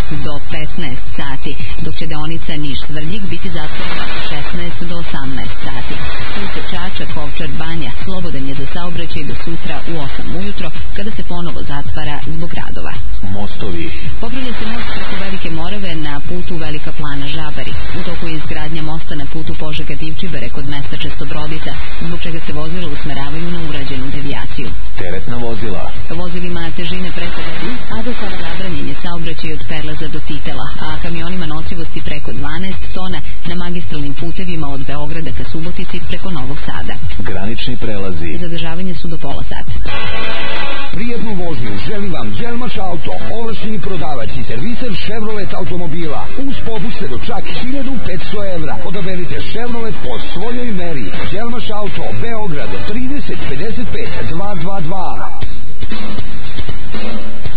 do 15 sati, dok će deonica Niš-Svrljig biti zatvorena od 16 do 18 sati. Put Čačak-Ovčar-Banja slobodan je za saobraćaj do sutra u 8 ujutro, kada se ponovo zatvara zbog radova. Mostovi. Popravlja se most preko Velike Morave na putu Velika Plana-Žabari. U toku je izgradnja mosta na putu Požega-Divčibare kod mesta Čestobrodica, zbog čega se vozila usmeravaju na urađenu devijaciju. Teretna vozila. Vozilima težine preko 10, a do sada zabranjen je saobraćaj od Perlaza do Titela, a kamionima nosivosti preko 12 tona na magistralnim putevima od Beograda ka Subotici preko Novog Sada. Granični prelazi. Zadržavanje su do pola sata. Prijednu vožnju želi vam Đelmaš Auto, ovlašćeni prodavac i serviser Chevrolet automobila, uz popuste do čak 1500 evra. Odaberite Chevrolet po svojoj meri. Đelmaš Auto, Beograd, 30 55 222.